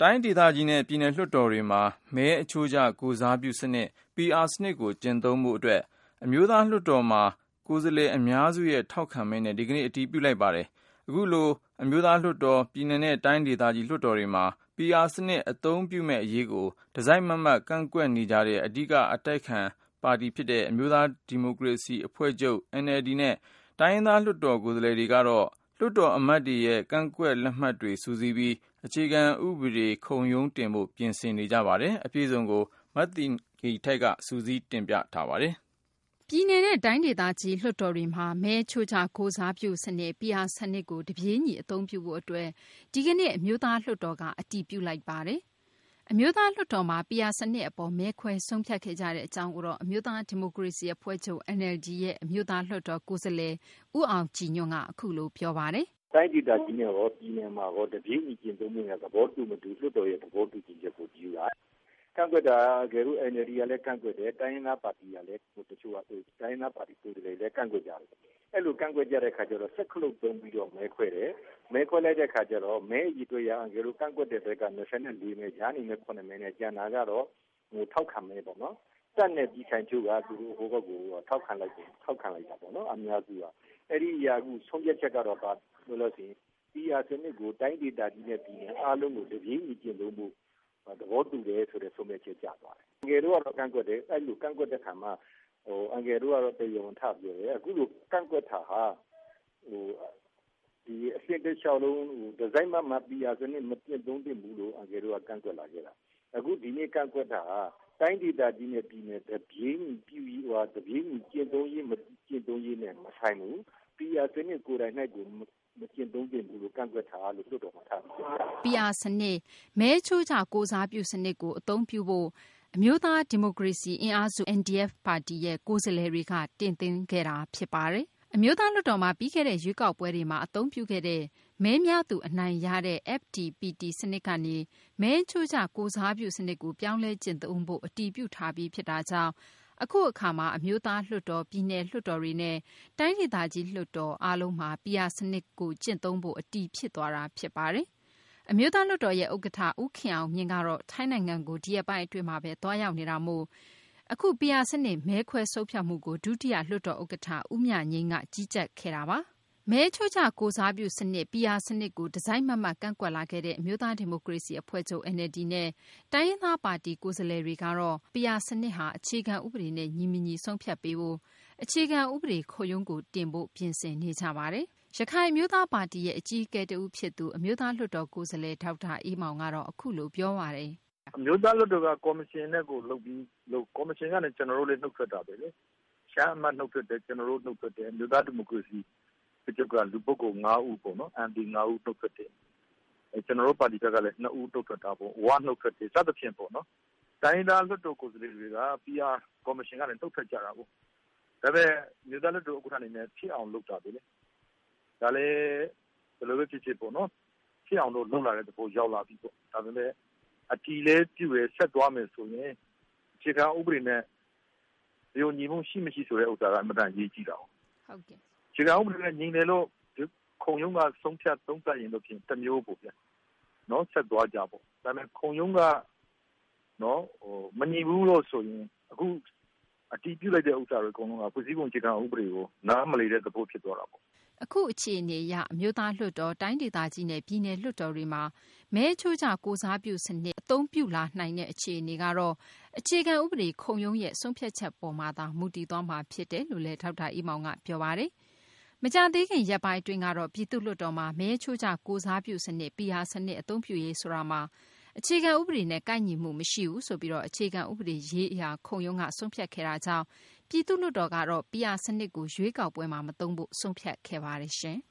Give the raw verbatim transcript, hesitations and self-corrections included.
တိုင်းဒေသကြီးနဲ့ပြည်နယ်လွှတ်တော်တွေမှာမဲအချိုးကျကိုယ်စားပြုစနစ် ပီ အာ စနစ်ကိုကျင့်သုံးဖို့အတွက်အမျိုးသားလွှတ်တော်မှာကိုယ်စားလှယ်အများစုရဲ့ထောက်ခံမဲနဲ့ဒီကနေ့အတည်ပြုလိုက်ပါတယ်။အခုလိုအမျိုးသားလွှတ်တော်ပြည်နယ်နဲ့တိုင်းဒေသကြီးလွှတ်တော်တွေမှာ ပီ အာ စနစ်အသုံးပြုမဲ့အရေးကိုတစိုက်မတ်မတ်ကန့်ကွက်နေကြတဲ့အဓိကအတိုက်အခံပါတီဖြစ်တဲ့အမျိုးသားဒီမိုကရေစီအဖွဲ့ချုပ် အန် အယ်လ် ဒီ နဲ့တိုင်းရင်းသားလွှတ်တော်ကိုယ်စားလှယ်တွေကတော့လွှတ်တော်အမတ်တွေရဲ့ကန့်ကွက်လက်မှတ်တွေစုစည်းပြီးအခြေခံဥပဒေခုံရုံးတင်ဖို့ပြင်ဆင်နေကြပါတယ်။အပြည့်အစုံကိုမသိင်္ဂီထိုက်ကစုစည်းတင်ပြထားပါတယ်။ပြည်နယ်နဲ့တိုင်းဒေသကြီးလွှတ်တော်တွေမှာမဲချိုးချကိုယ်စားပြုစနစ် ပီ အာ စနစ်ကိုတပြေးညီအသုံးပြုဖို့အတွက်ဒီကနေ့အမျိုးသားလွှတ်တော်ကအတည်ပြုလိုက်ပါတယ်။အမျိုးသားလွှတ်တော်မှာ ပီ အာ စနစ်အပေါ်မဲခွဲဆုံးဖြတ်ခဲ့ကြတဲ့အကြောင်းကိုတော့အမျိုးသားဒီမိုကရေစီအဖွဲ့ချုပ် အန် အယ်လ် ဒီ ရဲ့အမျိုးသားလွှတ်တော်ကိုယ်စားလှယ်ဦးအောင်ကြည်ညွန့်ကအခုလိုပြောပါတယ်။တိုင်းဒေသကြီးနဲ့ရောပြည်နယ်မှာရောတပြေးညီကျင့်သုံးမှုနဲ့သဘောတူမတူလွှတ်တော်ရဲ့သဘောတူညီချက်ကိုယူတာကန့်ကွက်တာကဲလို့ အန် အယ်လ် ဒီ ကလည်းကန့်ကွက်တယ်တိုင်းရင်းသားပါတီကလည်းဟိုတချို့ကတိုင်းရင်းသားပါတီကိုယ်စားလှယ်လည်းကန့်ကွက်ကြတယ်အဲ့လိုကန့်ကွက်ကြတဲ့ခါကျတော့ဆက်ခလုတ်သုံးပြီးတော့မဲခွဲတယ်မဲခွဲလိုက်တဲ့ခါကျတော့မဲအကြီးတွေရအန်ကယ်လို့ကန့်ကွက်တဲ့ဘက်က၂၄မဲဂျာနေမဲ9မဲနဲ့ကျန်တာကတော့ဟိုထောက်ခံမဲပေါ့နော်တက်နဲ့ဒီဆိုင်ချုပ်ကသူတို့ဟိုဘက်ကိုထောက်ခံလိုက်တယ်ထောက်ခံလိုက်တာပေါ့နော်အများစုကအဲ့ဒီအရာကူဆုံးဖြတ်ချက်ကတော့ပါလို့လို့ဆိုရင် ပီ အာ စနစ်ကိုတိုင်းဒေသကြီးနဲ့ပြည်နယ်အားလုံးကိုတပြေးညီကျင့်သုံးဖို့သဘောတူတယ်ဆိုတဲ့ဆုံးဖြတ်ချက်ကျသွားတယ်အန်ကယ်တို့ကတော့ကန့်ကွက်တယ်အဲ့လိုကန့်ကွက်တဲ့ခါမှာဟိုအန်ကယ်တို့ကတော့တရားဝင်ထပြောတယ်အခုလိုကန့်ကွက်တာဟာဟိုဒီအစစ်တချောင်းလုံးဟိုဒီဇိုင်းမှာပီ အာ စနစ်မကျင့်သုံးသင့်ဘူးလို့အန်ကယ်တို့ကကန့်ကွက်လာခဲ့တာအခုဒီနေ့ကန့်ကွက်တာဟာတိုင်းဒေသကြီးနဲ့ပြည်နယ်တပြေးညီပြည်ပြီးဟိုတပြေးညီကျင့်သုံးရေးမကျင့်သုံးရေးနဲ့မဆိုင်ဘူးပီ အာ စနစ်ကိုယ်တိုင်၌ကိုမကျင့်သုံးသင့်ဘူးလို့ကန့်ကွက်တာလို့လွှတ်တော်မှာထားပြီးပီ အာ စနစ်မဲချိုးချကိုယ်စားပြုစနစ်ကိုအသုံးပြုဖို့အမျိုးသားဒီမိုကရေစီအင်အားစု အန် ဒီ အက်ဖ် ပါတီရဲ့ကိုယ်စားလှယ်တွေကတင်သွင်းခဲ့တာဖြစ်ပါတယ်။အမျိုးသားလွှတ်တော်မှာပြီးခဲ့တဲ့ရွေးကောက်ပွဲတွေမှာအသုံးပြုခဲ့တဲ့မဲများသူအနိုင်ရတဲ့ အက်ဖ် တီ ပီ တီ စနစ်ကနေမဲချိုးချကိုယ်စားပြုစနစ်ကိုပြောင်းလဲကျင့်သုံးဖို့အတည်ပြုထားပြီးဖြစ်တာကြောင့်အခုအခါမှာအမျိုးသားလွှတ်တော်ပြည်နယ်လွှတ်တော်တွေနဲ့တိုင်းဒေသကြီးလွှတ်တော်အားလုံးမှာ ပီ အာ စနစ်ကိုကျင့်သုံးဖို့အတည်ဖြစ်သွားတာဖြစ်ပါတယ်။အမျိုးသားလွှတ်တော်ရဲ့ဥက္ကဋ္ဌဦးခင်အောင်မြင့်ကတော့ထိုင်းနိုင်ငံကိုဒီရက်ပိုင်းအတွင်းမှာပဲသွားရောက်နေတာမို့အခု ပီ အာ စနစ်မဲခွဲဆုံးဖြတ်မှုကိုဒုတိယလွှတ်တော်ဥက္ကဋ္ဌဦးမြငိမ်းကကြီးကြပ်ခဲ့တာပါ။မဲချိုးချကိုယ်စားပြုစနစ် ပီ အာ စနစ်ကိုဒီဇိုင်းမတ်မတ်ကန့်ကွက်လာခဲ့တဲ့အမျိုးသားဒီမိုကရေစီအဖွဲ့ချုပ် အန် အယ်လ် ဒီ နဲ့တိုင်းရင်းသားပါတီကိုယ်စားလှယ်တွေကတော့ပီ အာ စနစ်ဟာအခြေခံဥပဒေနဲ့ညီမညီဆုံးဖြတ်ပေးဖို့အခြေခံဥပဒေခုံရုံးကိုတင်ဖို့ပြင်ဆင်နေကြပါတယ်။ရခိုင်အမျိုးသားပါတီရဲ့အကြီးအကဲတဦးဖြစ်သူအမျိုးသားလွှတ်တော်ကိုယ်စားလှယ်ဒေါက်တာအေးမောင်ကတော့အခုလိုပြောပါတယ်။အမျိုးသားလွှတ်တော်ကကော်မရှင်နဲ့ကိုလုပ်ပြီးလို့ကော်မရှင်ကနေကျွန်တော်တို့လည်းနှုတ်ထွက်တာပဲလေ။ရှားအမှတ်နှုတ်ထွက်တယ်ကျွန်တော်တို့နှုတ်ထွက်တယ်အမျိုးသားဒီမိုကရေစီကျုပ်ကလူပုဂ္ဂိုလ်၅ဦးပေါ့နော်အန်ဒီ၅ဦးနှုတ်ထွက်တယ်အဲကျွန်တော်တို့ပါတီကလည်း၂ဦးနှုတ်ထွက်တာပေါ့ဝါနှုတ်ထွက်တယ်စသဖြင့်ပေါ့နော်တိုင်းဒေသလွှတ်တော်ကိုယ်စားလှယ်တွေက ပီ အာ ကော်မရှင်ကလည်းနှုတ်ထွက်ကြတာပေါ့ဒါပေမဲ့မြို့သားလွှတ်တော်ဥက္ကဋ္ဌအနေနဲ့ဖြစ်အောင်လုပ်တာပဲလေဒါလည်းဘယ်လိုပဲဖြစ်ဖြစ်ပေါ့နော်ဖြစ်အောင်လို့လုပ်လာတဲ့သဘောရောက်လာပြီပေါ့ဒါပေမဲ့အတီးလေးပြည့်ရဆက်သွားမယ်ဆိုရင်အခြေခံဥပဒေနဲ့ဒီညီမှုရှိမရှိဆိုတဲ့ဥစ္စာကအမှန်တန်ရေးကြည့်တာဟုတ်ကဲ့ခြေကဥပဒေနဲ့ညီတယ်လို့ခုံရုံးကဆုံးဖြတ်သုံးသပ်ရင်တော့ဖြင့်တစ်မျိုးပေါ့ဗျာနော်ဆက်သွားကြပေါ့ဒါပေမဲ့ခုံရုံးကနော်ဟိုမညီဘူးလို့ဆိုရင်အခုအတီးပြုတ်လိုက်တဲ့ဥစ္စာတွေအကုန်လုံးကပြည်စည်းပုံခြေကဥပဒေကိုနားမလည်တဲ့သဘောဖြစ်သွားတာပေါ့အခုအခြေအနေအရအမျိုးသားလွှတ်တော်တိုင်းဒေသကြီးနဲ့ပြည်နယ်လွှတ်တော်တွေမှာမဲချိုးချကိုစားပြုစနစ်အသုံးပြုလာနိုင်တဲ့အခြေအနေကတော့အခြေခံဥပဒေခုံရုံးရဲ့ဆုံးဖြတ်ချက်ပေါ်မှာသာမူတည်သွားမှာဖြစ်တယ်လို့လည်းဒေါက်တာအေးမောင်ကပြောပါတယ်မကြသေးခင်ရက်ပိုင်းအတွင်းကတော့ပြည်သူ့လွှတ်တော်မှာမဲချိုးချကိုစားပြုစနစ် ပီ အာ စနစ်အသုံးပြုရေးဆိုတာမှာအခြေခံဥပဒေနဲ့ကိုက်ညီမှုမရှိဘူးဆိုပြီးတော့အခြေခံဥပဒေရေးအရာခုံရုံးကဆုံးဖြတ်ခဲ့တာကြောင့်ပြည်သူ့လွှတ်တော်ကတော့ ပီ အာ စနစ်ကိုရွေးကောက်ပွဲမှာမသုံးဖို့ဆုံးဖြတ်ခဲ့ပါတယ်ရှင်